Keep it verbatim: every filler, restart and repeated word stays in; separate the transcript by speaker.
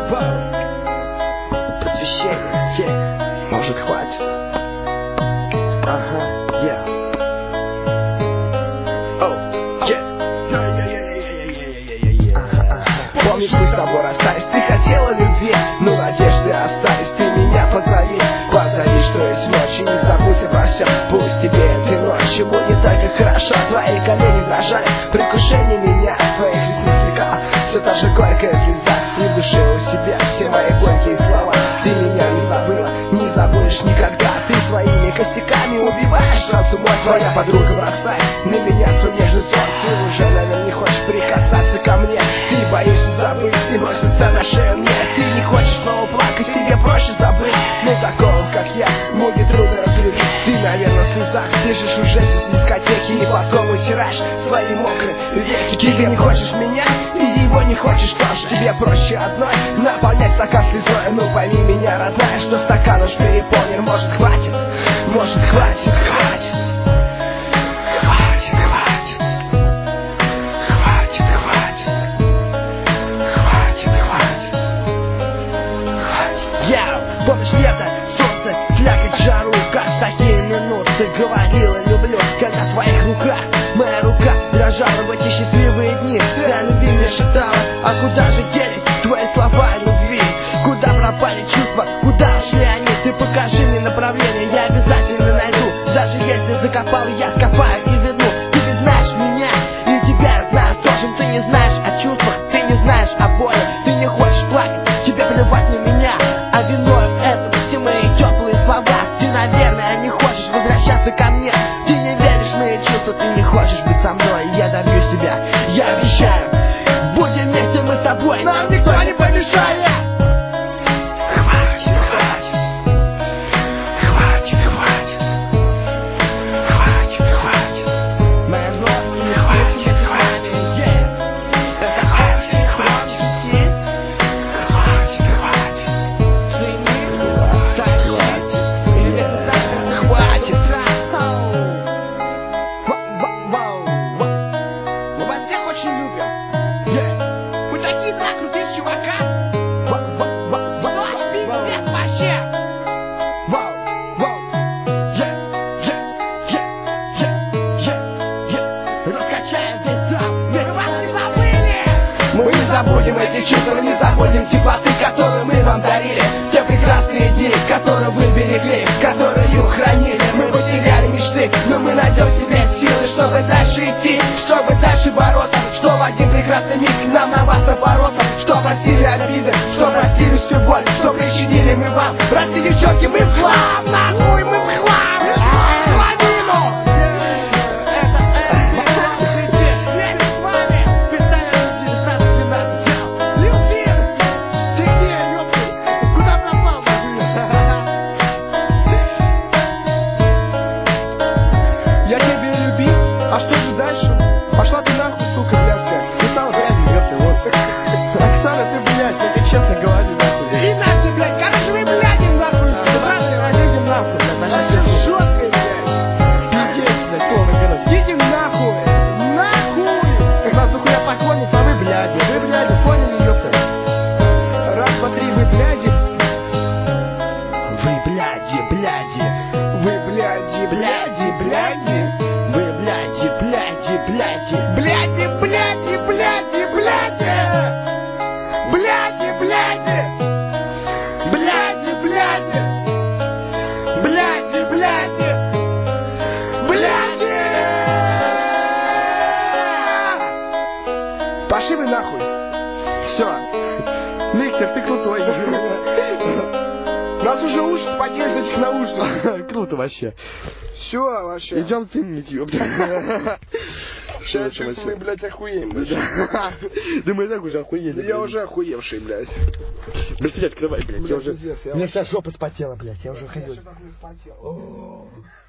Speaker 1: Посвящение, yeah. Может, хватит? Ага, yeah. Oh, yeah. Ага, ага. Помнишь, мы с тобой расстались, ты хотела любви, но надежды остались, ты меня позови. Позови, что есть ночи, не забудь обо всем. Пусть тебе этой ночью будет так и хорошо. Твои колени дрожали, предвкушение меня, твоих ресниц лекала все та же горькая слеза. И в душе у себя все мои горькие слова. Ты меня не забыла, не забудешь никогда. Ты своими косяками убиваешь разум мой. Твоя подруга бросает на меня свой нежный сон. Ты уже, наверное, не хочешь прикасаться ко мне. Ты боишься забыть и броситься на шею мне. Ты не хочешь снова плакать, тебе проще забыть. Но такого, как я, будет трудно разлюбить. Ты, наверное, в слезах дышишь уже с дискотеки. И платком утираешь свои мокрые веки. Ты не хочешь меня, и его не хочешь тоже. Тебе проще одной наполнять стакан слезой. Ну пойми меня, родная, что стакан уж переполнен. Может, хватит, может, хватит, хватит. Хватит, хватит. Хватит, хватит. Хватит, хватит. Хватит. Я, помнишь лето, солнце, слякоть, жару. Как в такие минуты говорила люблю. Когда в твоих руках моя рука дрожала в эти счастливые дни. Да, люби меня шептала, а куда же делись твои слова любви? Куда пропали чувства, куда ушли они? Ты покажи мне направление, я обязательно найду. Даже если закопал, я скопаю и верну. Ты ведь знаешь меня, и тебя я знаю тоже. Ты не знаешь о чувствах, ты не знаешь о боли. Ты не хочешь плакать, тебе плевать на меня. А виною этому все мои теплые слова. Ты, наверное, не хочешь возвращаться ко мне. Ты не веришь в мои чувства, ты не хочешь быть со мной. Я добьюсь тебя, я обещаю. Будем вместе мы с тобой, нам никто не помешает. Хватит, хватит. Хватит, хватит. Хватит, хватит. Хватит, хватит. Это хватит, хватит. Хватит, хватит. Хватит. Мы вас всех очень любим. Вы такие накрутые чувака. Пиздец вообще. Раскачаем весь зал. Мы вас не забыли. Мы не забудем эти чувства, не забудем теплоты, которые мы вам дарили. Те прекрасные дни, которые вы берегли, которые хранили. Мы потеряли мечты, но мы найдем себе силы, чтобы дальше идти, чтобы дальше бороться. Что в один прекрасный миг нам на вас напороться. Что простили обиды, что простили всю боль, что причинили мы вам. Прости, девчонки, мы в хлам, нахуй, мы в хлам. Я тебе люби, а что же дальше? Пошла ты нахуй, сука, блядская. Ты стала блядь, мертвый, вот. Оксана, ты, блядь, я тебе честно говорю, нахуй. И нахуй, блядь, короче, вы, блядь, нахуй. Здравствуй, идем нахуй, блядь. Она все жесткая, блядь. Пиздец, блядь, полный, короче. Идем нахуй, нахуй. Как нас дохуя поклонниц, а вы, блядь, вы, блядь, поняли, ёпта. Раз, два, три, вы, блядь. Вы, блядь, блядь. Вы, блядь, блядь, блядь. Вы, блядь, блядь, блядь. Блядь, блядь, блядь, блядь. Блядь, блядь. Блядь, блядь. Блядь, блядь. Блядь. Пошли вы нахуй. Все. Миксер, ты крутой. У нас уже уши спотеют этих наушников. Круто вообще. Все, вообще. Идем ценить, ёпта. Сейчас мы, блядь, охуеем. Да мы и так уже охуели. Я уже охуевший, блядь. Быстрее открывай, блядь. Я уже... У меня вся жопа спотела, блядь. Я уже ходил.